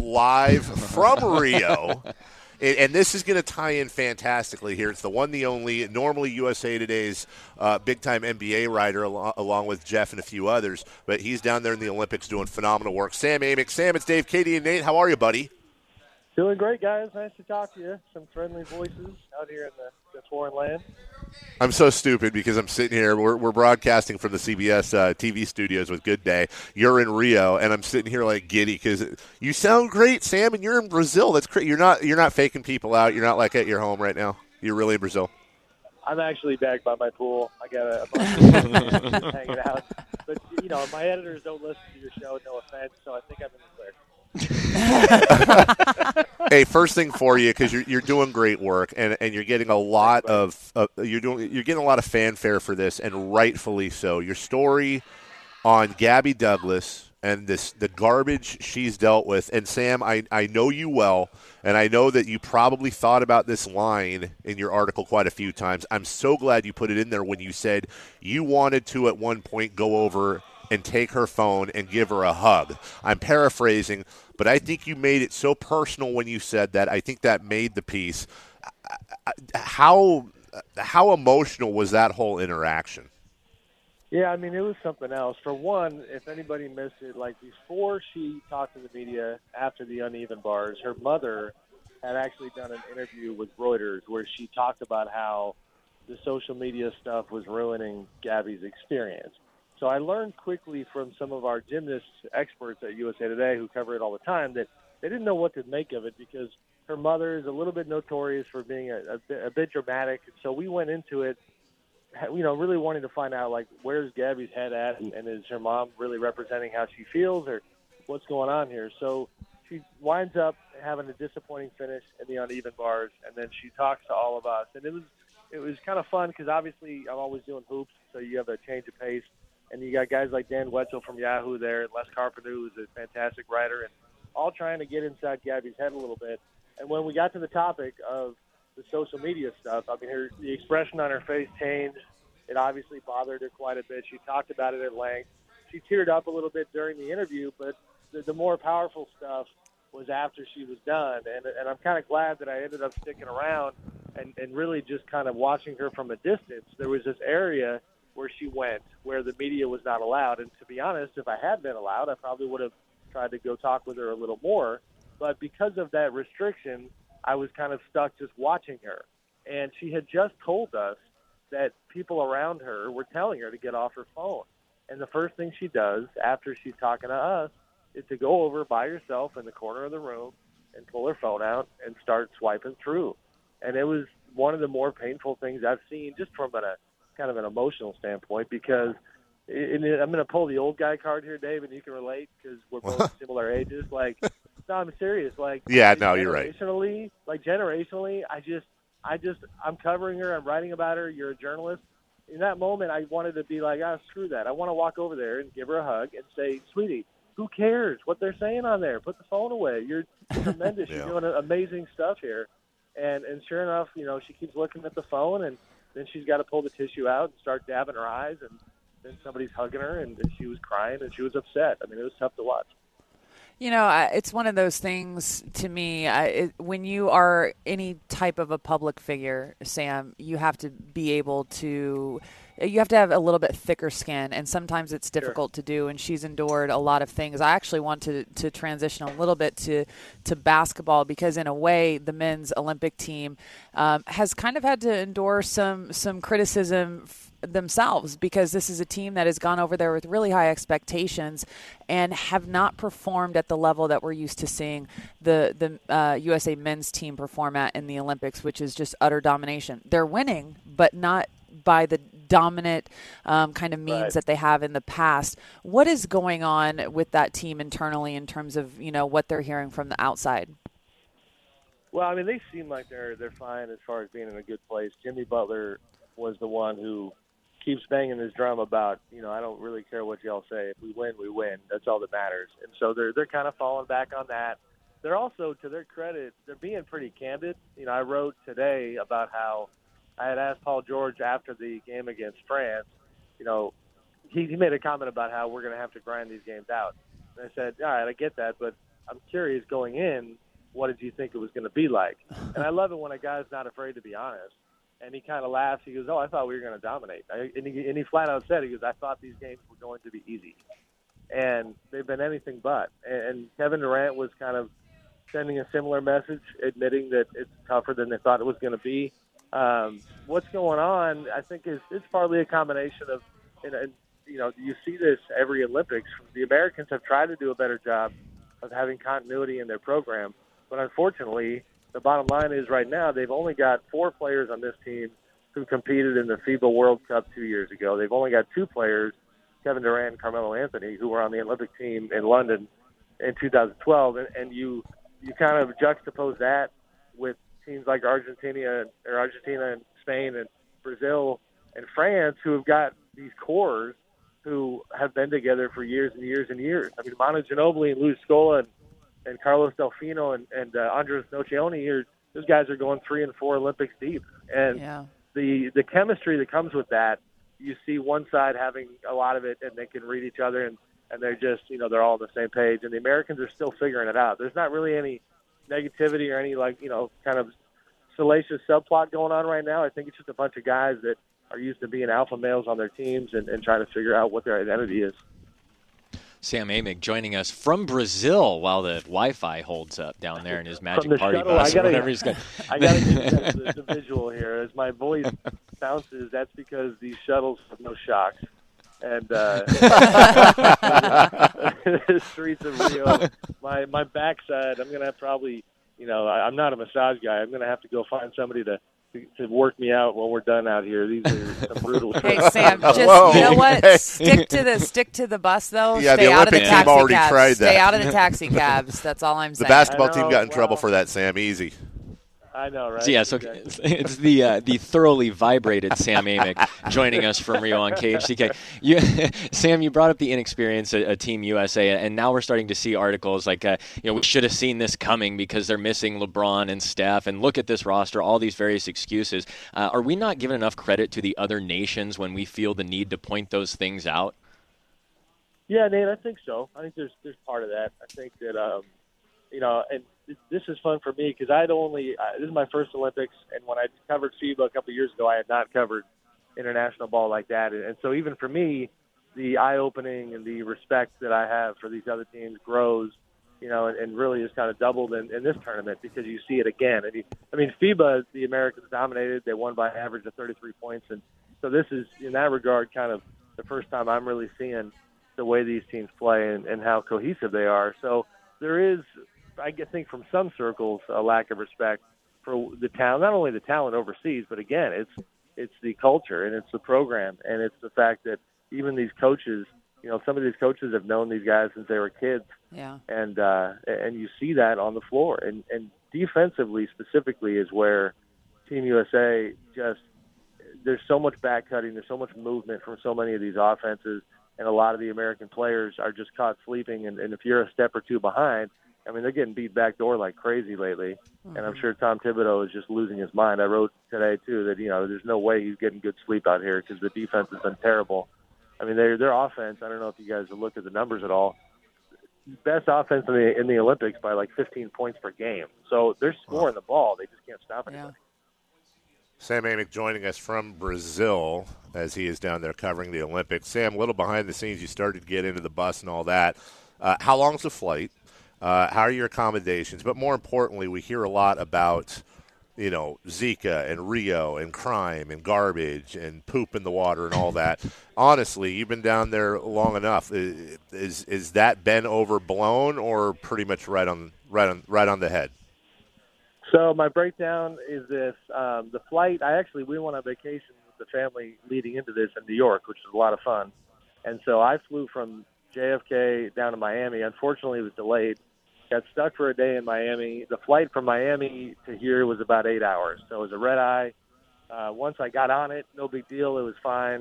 live from Rio. And this is going to tie in fantastically here. It's the one, the only, normally USA Today's big-time NBA writer, along with Jeff and a few others. But he's down there in the Olympics doing phenomenal work. Sam Amick. Sam, it's Dave, Katie, and Nate. How are you, buddy? Doing great, guys. Nice to talk to you. Some friendly voices out here in the foreign land. I'm so stupid because I'm sitting here. We're broadcasting from the CBS TV studios with Good Day. You're in Rio, and I'm sitting here like giddy because you sound great, Sam, and you're in Brazil. That's crazy. You're not faking people out. You're not like at your home right now. You're really in Brazil. I'm actually back by my pool. I got a bunch of friends hanging out. But, my editors don't listen to your show, no offense, so I think I'm in the clear. Hey, first thing for you, because you're doing great work, and you're getting a lot of you're getting a lot of fanfare for this, and rightfully so. Your story on Gabby Douglas and the garbage she's dealt with, and Sam, I know you well, and I know that you probably thought about this line in your article quite a few times. I'm so glad you put it in there when you said you wanted to at one point go over and take her phone and give her a hug. I'm paraphrasing, but I think you made it so personal when you said that. I think that made the piece. How emotional was that whole interaction? Yeah, it was something else. For one, if anybody missed it, before she talked to the media after the uneven bars, her mother had actually done an interview with Reuters where she talked about how the social media stuff was ruining Gabby's experience. So I learned quickly from some of our gymnast experts at USA Today who cover it all the time that they didn't know what to make of it because her mother is a little bit notorious for being a bit dramatic. So we went into it, really wanting to find out, where's Gabby's head at, and is her mom really representing how she feels, or what's going on here? So she winds up having a disappointing finish in the uneven bars, and then she talks to all of us. And it was kind of fun because obviously I'm always doing hoops, so you have a change of pace. And you got guys like Dan Wetzel from Yahoo there, and Les Carpenter, who's a fantastic writer, and all trying to get inside Gabby's head a little bit. And when we got to the topic of the social media stuff, the expression on her face changed. It obviously bothered her quite a bit. She talked about it at length. She teared up a little bit during the interview, but the more powerful stuff was after she was done. And I'm kind of glad that I ended up sticking around and really just kind of watching her from a distance. There was this area where she went, where the media was not allowed. And to be honest, if I had been allowed, I probably would have tried to go talk with her a little more. But because of that restriction, I was kind of stuck just watching her. And she had just told us that people around her were telling her to get off her phone. And the first thing she does after she's talking to us is to go over by herself in the corner of the room and pull her phone out and start swiping through. And it was one of the more painful things I've seen just from a kind of an emotional standpoint, because I'm going to pull the old guy card here, Dave, and you can relate because we're both similar ages. No, I'm serious. Yeah, no, you're right. Generationally, I'm covering her. I'm writing about her. You're a journalist. In that moment, I wanted to be like, screw that. I want to walk over there and give her a hug and say, sweetie, who cares what they're saying on there? Put the phone away. You're tremendous. Yeah. You're doing amazing stuff here. And sure enough, she keeps looking at the phone, and then she's got to pull the tissue out and start dabbing her eyes, and then somebody's hugging her, and she was crying, and she was upset. It was tough to watch. It's one of those things to me. When you are any type of a public figure, Sam, you have to be able to – you have to have a little bit thicker skin, and sometimes it's difficult to do, and she's endured a lot of things. I actually want to transition a little bit to basketball because, in a way, the men's Olympic team has kind of had to endure some criticism themselves, because this is a team that has gone over there with really high expectations and have not performed at the level that we're used to seeing the USA men's team perform at in the Olympics, which is just utter domination. They're winning, but not by the dominant kind of means that they have in the past. What is going on with that team internally in terms of, what they're hearing from the outside? Well, they seem like they're fine as far as being in a good place. Jimmy Butler was the one who keeps banging his drum about, I don't really care what y'all say. If we win, we win. That's all that matters. And so they're kind of falling back on that. They're also, to their credit, they're being pretty candid. I wrote today about how I had asked Paul George after the game against France, he made a comment about how we're going to have to grind these games out. And I said, all right, I get that, but I'm curious going in, what did you think it was going to be like? And I love it when a guy's not afraid to be honest. And he kind of laughs. He goes, "Oh, I thought we were going to dominate." And he flat out said, he goes, "I thought these games were going to be easy." And they've been anything but. And Kevin Durant was kind of sending a similar message, admitting that it's tougher than they thought it was going to be. What's going on, I think, is it's partly a combination of, and you see this every Olympics. The Americans have tried to do a better job of having continuity in their program, but unfortunately, the bottom line is right now they've only got 4 players on this team who competed in the FIBA World Cup 2 years ago. They've only got 2 players, Kevin Durant and Carmelo Anthony, who were on the Olympic team in London in 2012, and you kind of juxtapose that with teams like Argentina and Spain and Brazil and France, who have got these cores who have been together for years and years and years. I mean, Manu Ginobili and Luis Scola and Carlos Delfino and Andres Nocioni here, those guys are going 3 and 4 Olympics deep. And the chemistry that comes with that, you see one side having a lot of it and they can read each other and they're just, they're all on the same page. And the Americans are still figuring it out. There's not really any negativity or any kind of salacious subplot going on right now. I think it's just a bunch of guys that are used to being alpha males on their teams and trying to figure out what their identity is. Sam Amick joining us from Brazil while the Wi-Fi holds up down there in his magic party shuttle, bus or whatever he's got. I got to get the visual here. As my voice bounces, that's because these shuttles have no shocks. And the streets of Rio, my backside, I'm going to have probably, I'm not a massage guy. I'm going to have to go find somebody to work me out when we're done out here. These are some brutal. Hey Sam, just you know what? Stick to the bus though. Yeah, Stay the out of Olympic the taxi team already cabs. tried that. Stay out of the taxi cabs. That's all I'm saying. The basketball team got in trouble for that, Sam. Easy. I know, right? So, yeah, so exactly. It's the thoroughly vibrated Sam Amick joining us from Rio on KHTK. Sam, you brought up the inexperience of Team USA, and now we're starting to see articles like, we should have seen this coming because they're missing LeBron and Steph, and look at this roster, all these various excuses. Are we not giving enough credit to the other nations when we feel the need to point those things out? Yeah, Nate, I think so. I think there's part of that. I think that, and this is fun for me because this is my first Olympics, and when I covered FIBA a couple of years ago, I had not covered international ball like that. And so even for me, the eye-opening and the respect that I have for these other teams grows, and really is kind of doubled in this tournament because you see it again. And FIBA, the Americans dominated. They won by an average of 33 points. And so this is, in that regard, kind of the first time I'm really seeing the way these teams play and how cohesive they are. So there is, I think from some circles, a lack of respect for the talent, not only the talent overseas, but again, it's the culture and it's the program and it's the fact that even these coaches, some of these coaches have known these guys since they were kids. Yeah. And you see that on the floor. And defensively specifically is where Team USA there's so much back cutting, there's so much movement from so many of these offenses, and a lot of the American players are just caught sleeping. And if you're a step or two behind, they're getting beat backdoor like crazy lately, and I'm sure Tom Thibodeau is just losing his mind. I wrote today, too, that, there's no way he's getting good sleep out here because the defense has been terrible. Their offense, I don't know if you guys have looked at the numbers at all, best offense in the Olympics by like 15 points per game. So they're scoring the ball. They just can't stop anybody. Yeah. Sam Amick joining us from Brazil as he is down there covering the Olympics. Sam, a little behind the scenes, you started to get into the bus and all that. How long's the flight? How are your accommodations? But more importantly, we hear a lot about, Zika and Rio and crime and garbage and poop in the water and all that. Honestly, you've been down there long enough. Is that been overblown or pretty much right on the head? So my breakdown is this: the flight. We went on vacation with the family leading into this in New York, which was a lot of fun. And so I flew from JFK down to Miami. Unfortunately, it was delayed. Got stuck for a day in Miami. The flight from Miami to here was about 8 hours. So it was a red eye. Once I got on it, no big deal. It was fine.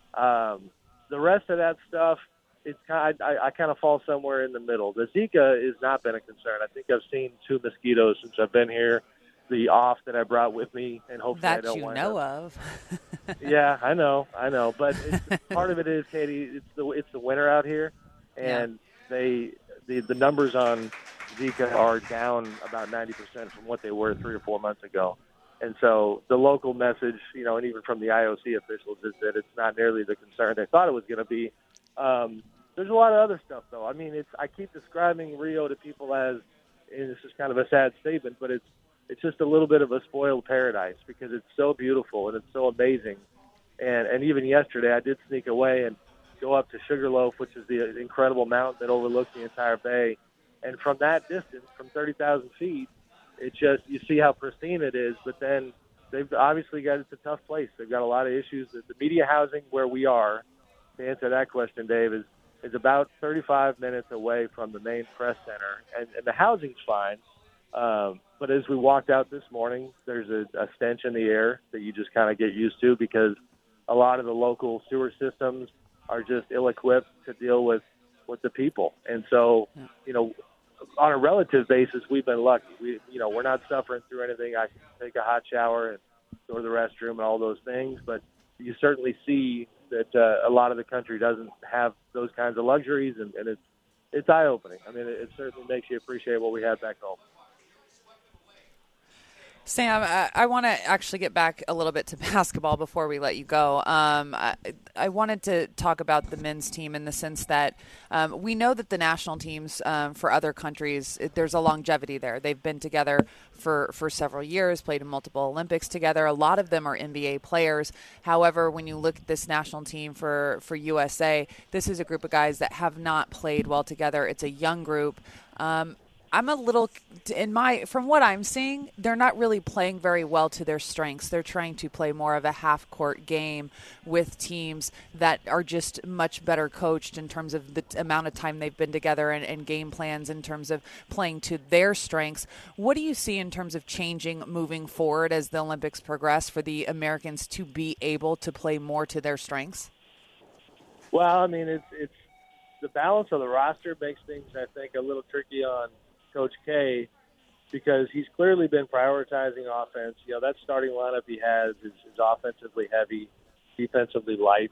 The rest of that stuff, I kind of fall somewhere in the middle. The Zika has not been a concern. I think I've seen 2 mosquitoes since I've been here. The off that I brought with me, and hopefully that I don't you know of. Yeah, I know. But part of it is, Katie, it's the winter out here, and the numbers on Zika are down about 90% from what they were 3 or 4 months ago. And so the local message, and even from the IOC officials, is that it's not nearly the concern they thought it was going to be. There's a lot of other stuff, though. I mean, I keep describing Rio to people as, and this is kind of a sad statement, but it's just a little bit of a spoiled paradise because it's so beautiful and it's so amazing. And even yesterday, I did sneak away and go up to Sugarloaf, which is the incredible mountain that overlooks the entire bay. And from that distance, from 30,000 feet, you see how pristine it is. But then they've obviously it's a tough place. They've got a lot of issues. The media housing where we are, to answer that question, Dave, is about 35 minutes away from the main press center. And the housing's fine. But as we walked out this morning, there's a stench in the air that you just kind of get used to because a lot of the local sewer systems are just ill-equipped to deal with the people. And so, on a relative basis, we've been lucky. We're not suffering through anything. I can take a hot shower and go to the restroom and all those things. But you certainly see that a lot of the country doesn't have those kinds of luxuries, and it's eye-opening. I mean, it certainly makes you appreciate what we have back home. Sam, I want to actually get back a little bit to basketball before we let you go. I wanted to talk about the men's team in the sense that we know that the national teams for other countries, there's a longevity there. They've been together for several years, played in multiple Olympics together. A lot of them are NBA players. However, when you look at this national team for USA, this is a group of guys that have not played well together. It's a young group. I'm a little, from what I'm seeing, they're not really playing very well to their strengths. They're trying to play more of a half-court game with teams that are just much better coached in terms of the amount of time they've been together and game plans in terms of playing to their strengths. What do you see in terms of changing moving forward as the Olympics progress for the Americans to be able to play more to their strengths? Well, I mean, it's the balance of the roster makes things, I think, a little tricky on Coach K, because he's clearly been prioritizing offense. That starting lineup he has is offensively heavy, defensively light,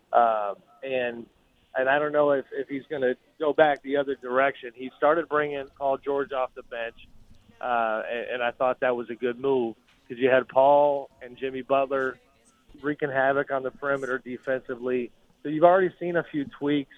and I don't know if he's going to go back the other direction. He started bringing Paul George off the bench, and I thought that was a good move because you had Paul and Jimmy Butler wreaking havoc on the perimeter defensively. So you've already seen a few tweaks.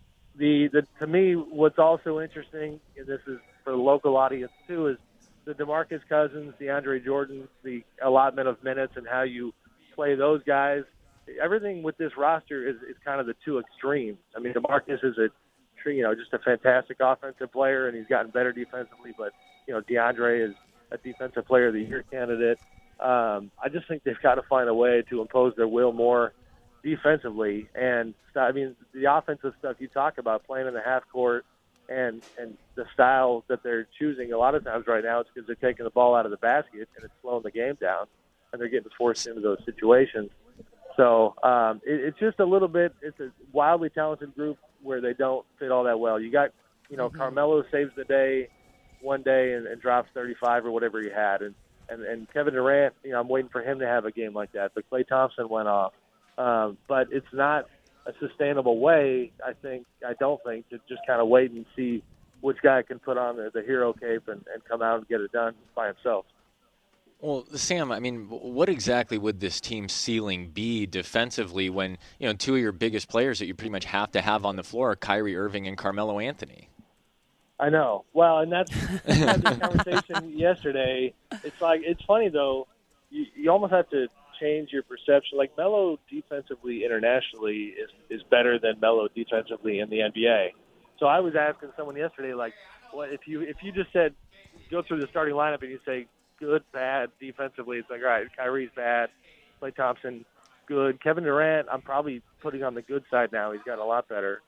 To me, what's also interesting, and this is for the local audience too, is the DeMarcus Cousins, DeAndre Jordan, the allotment of minutes and how you play those guys. Everything with this roster is kind of the two extremes. I mean, DeMarcus is just a fantastic offensive player, and he's gotten better defensively. But DeAndre is a defensive player of the year candidate. I just think they've got to find a way to impose their will more defensively. And I mean, the offensive stuff you talk about, playing in the half court and the style that they're choosing a lot of times right now, it's because they're taking the ball out of the basket and it's slowing the game down, and they're getting forced into those situations. So it's just a little bit. It's a wildly talented group where they don't fit all that well. You got Carmelo saves the day one day and drops 35 or whatever he had, and Kevin Durant. I'm waiting for him to have a game like that. But Klay Thompson went off. But it's not a sustainable way, I don't think, to just kind of wait and see which guy can put on the hero cape and come out and get it done by himself. Well, Sam, I mean, what exactly would this team's ceiling be defensively when, two of your biggest players that you pretty much have to have on the floor are Kyrie Irving and Carmelo Anthony? I know. Well, and that's we had this conversation yesterday. It's funny, though. You almost have to change your perception. Like, Melo defensively internationally is better than Melo defensively in the NBA. So I was asking someone yesterday, like, what if you just said, go through the starting lineup and you say good, bad defensively, it's like, all right, Kyrie's bad, Klay Thompson good, Kevin Durant I'm probably putting on the good side now. He's gotten a lot better.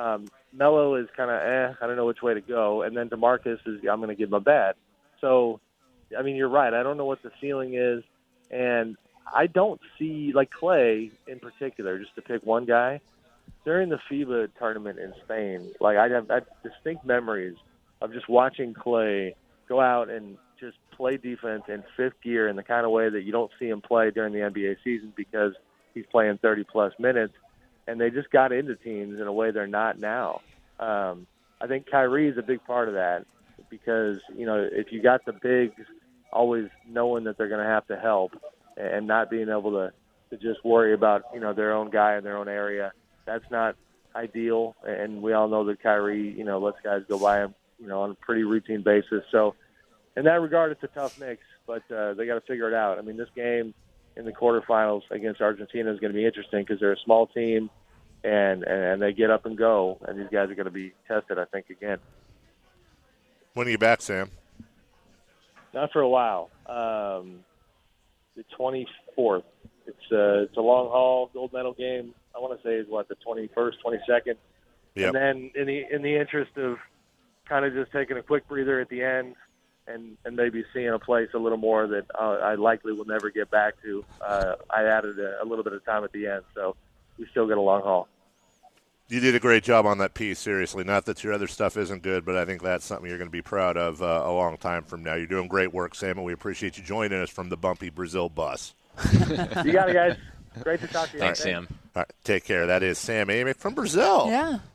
Melo is kind of I don't know which way to go, and then DeMarcus I'm going to give him a bad. So I mean, you're right. I don't know what the ceiling is, and I don't see, like, Klay in particular, just to pick one guy, during the FIBA tournament in Spain, like, I have distinct memories of just watching Klay go out and just play defense in fifth gear in the kind of way that you don't see him play during the NBA season because he's playing 30-plus minutes, and they just got into teams in a way they're not now. I think Kyrie is a big part of that because, if you got the bigs always knowing that they're going to have to help and not being able to just worry about, their own guy in their own area, that's not ideal. And we all know that Kyrie, lets guys go by him, on a pretty routine basis. So in that regard, it's a tough mix, but they got to figure it out. I mean, this game in the quarterfinals against Argentina is going to be interesting because they're a small team and they get up and go, and these guys are going to be tested, I think, again. When are you back, Sam? Not for a while. The 24th. It's a long haul gold medal game. I want to say is the 21st, 22nd. Yep. And then in the interest of kind of just taking a quick breather at the end and maybe seeing a place a little more that I likely will never get back to, I added a little bit of time at the end. So we still got a long haul. You did a great job on that piece, seriously. Not that your other stuff isn't good, but I think that's something you're going to be proud of a long time from now. You're doing great work, Sam, and we appreciate you joining us from the bumpy Brazil bus. You got it, guys. Great to talk to you. Thanks, Sam. All right, take care. That is Sam Amick from Brazil. Yeah.